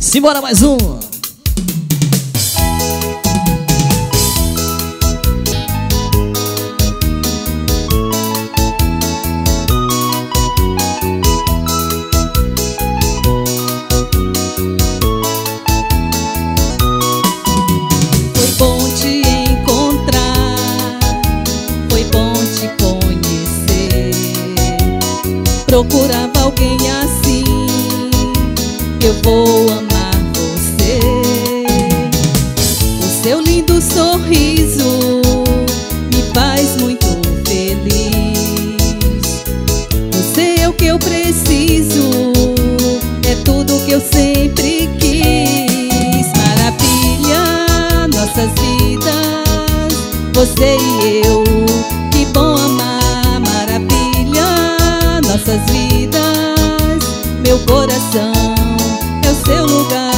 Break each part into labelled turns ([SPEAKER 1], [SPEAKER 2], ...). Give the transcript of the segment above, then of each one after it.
[SPEAKER 1] Simbora mais um.
[SPEAKER 2] Foi bom te encontrar, foi bom te conhecer. Procurava alguém assim, eu vou amar você. O seu lindo sorriso me faz muito feliz. Você é o que eu preciso, é tudo que eu sempre quis. Maravilha, nossas vidas, você e eu, que bom amar. Maravilha, nossas vidas, meu coração é o seu lugar.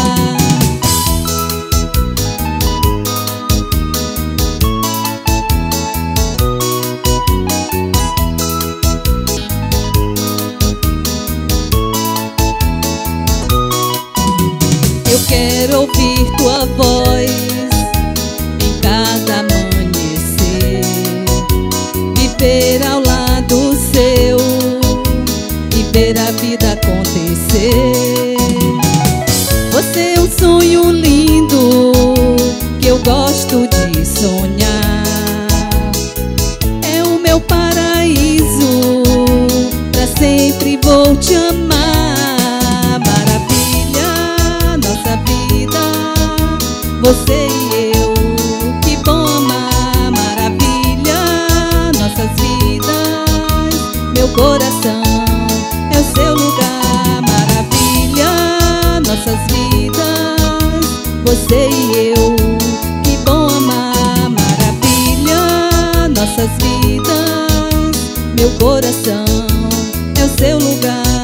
[SPEAKER 2] Eu quero ouvir tua voz em cada amanhecer, viver ao lado seu e ver a vida acontecer. Você é um sonho lindo que eu gosto de sonhar. É o meu paraíso, pra sempre vou te amar. Maravilha, nossa vida, você e eu, que bom amar. Maravilha, nossas vidas, meu coração é o seu lugar. Maravilha, nossas vidas, você e eu, que bom amar. Maravilha, nossas vidas, meu coração é o seu lugar.